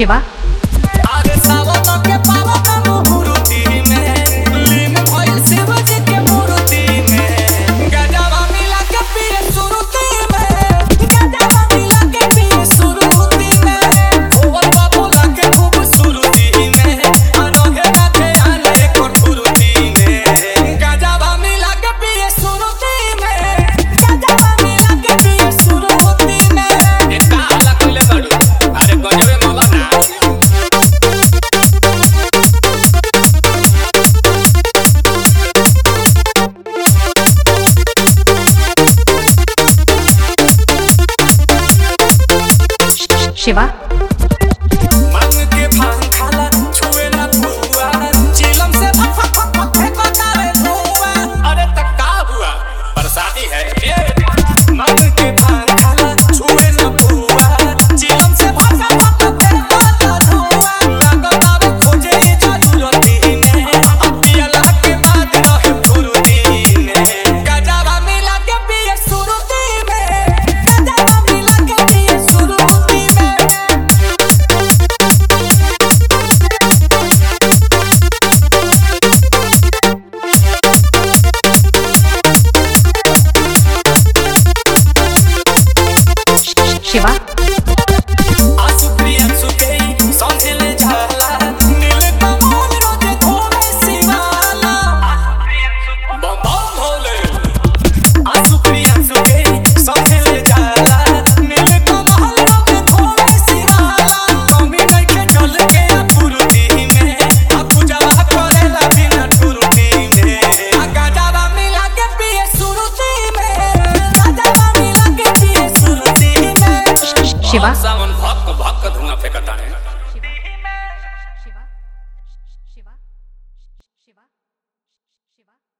शिवा अरे सावन के पावन मुहूर्ति में लीन भइल शिव जी के मूर्ति में गजवा मिला के पिए सुरुति में गजवा मिला के पिए सुरुति में भोवन बाबू लागे खूबसूरती में अनोहे नाचे आले कोठुरुति में गजवा मिला के पिए सुरुति में गजवा मिला के पिए सुरुति में ए काला कइले बाड़ू अरे गजबे मौला ना शिवा मांग के भांग खाला छुए ना बुआ चिलम से फक फक फक फक फेंको तारे धुआं अरे तक का हुआ बरसाती है ये मांग के भांग खाला छुए ना बुआ चिलम से फक फक फक फक फेंको तारे धुआं लगतावे खोजे ई जरूरती में पियला के बाद रहे फुरुती में गजवा मिला के पिए सुरुती में गजवा मिला के पिए सुरुती में शिवा आसु प्रियंसु के समझले झाला नील कमल रोजे धोवे शिवाला बम बम भोले आसु प्रियंसु के समझले झाला नील कमल रोजे धोवे शिवाला कमी नहीं के चल के पुरुती में आ पूजावा करेला बिना टुरुती में आ गजवा मिला के पिए सुरुती में गजवा मिला के पिए सुरुती में शिवा सावन भक भक धुआं फेंकता है शिवा शिवा शिवा शिवा शिवा